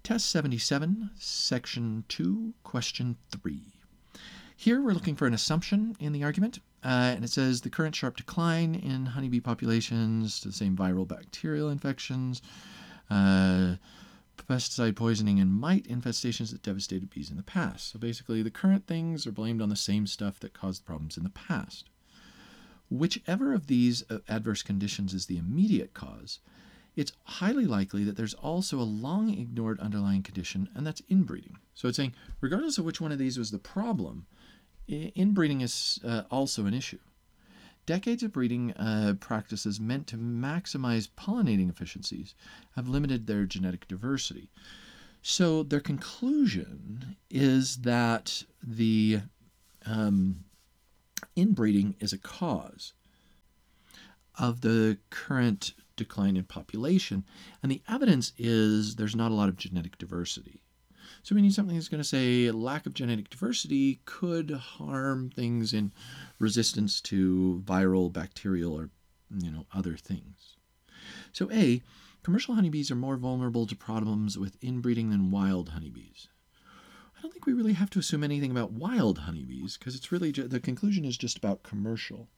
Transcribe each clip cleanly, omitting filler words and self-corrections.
Test 77, Section 2, Question 3. Here we're looking for an assumption in the argument, and it says the current sharp decline in honeybee populations to the same viral bacterial infections, pesticide poisoning, and mite infestations that devastated bees in the past. So basically the current things are blamed on the same stuff that caused problems in the past. Whichever of these adverse conditions is the immediate cause, it's highly likely that there's also a long-ignored underlying condition, and that's inbreeding. So it's saying, regardless of which one of these was the problem, inbreeding is also an issue. Decades of breeding practices meant to maximize pollinating efficiencies have limited their genetic diversity. So their conclusion is that the inbreeding is a cause of the current decline in population, and the evidence is there's not a lot of genetic diversity. So we need something that's going to say lack of genetic diversity could harm things in resistance to viral, bacterial, or other things. So A, commercial honeybees are more vulnerable to problems with inbreeding than wild honeybees. I don't think we really have to assume anything about wild honeybees because it's really the conclusion is just about commercial.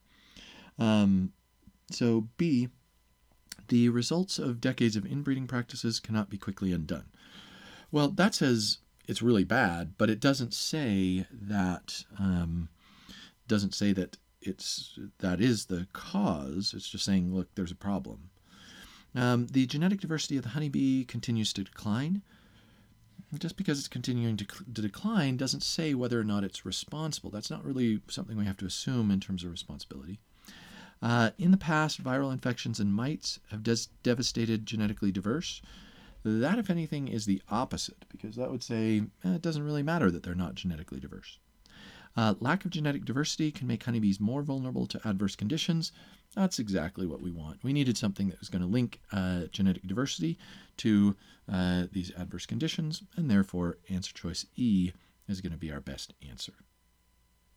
So B, the results of decades of inbreeding practices cannot be quickly undone. Well, that says it's really bad, but it doesn't say that that is the cause. It's just saying, look, there's a problem. The genetic diversity of the honeybee continues to decline. Just because it's continuing to decline doesn't say whether or not it's responsible. That's not really something we have to assume in terms of responsibility. In the past, viral infections and mites have devastated genetically diverse. That, if anything, is the opposite, because that would say it doesn't really matter that they're not genetically diverse. Lack of genetic diversity can make honeybees more vulnerable to adverse conditions. That's exactly what we want. We needed something that was going to link genetic diversity to these adverse conditions, and therefore answer choice E is going to be our best answer.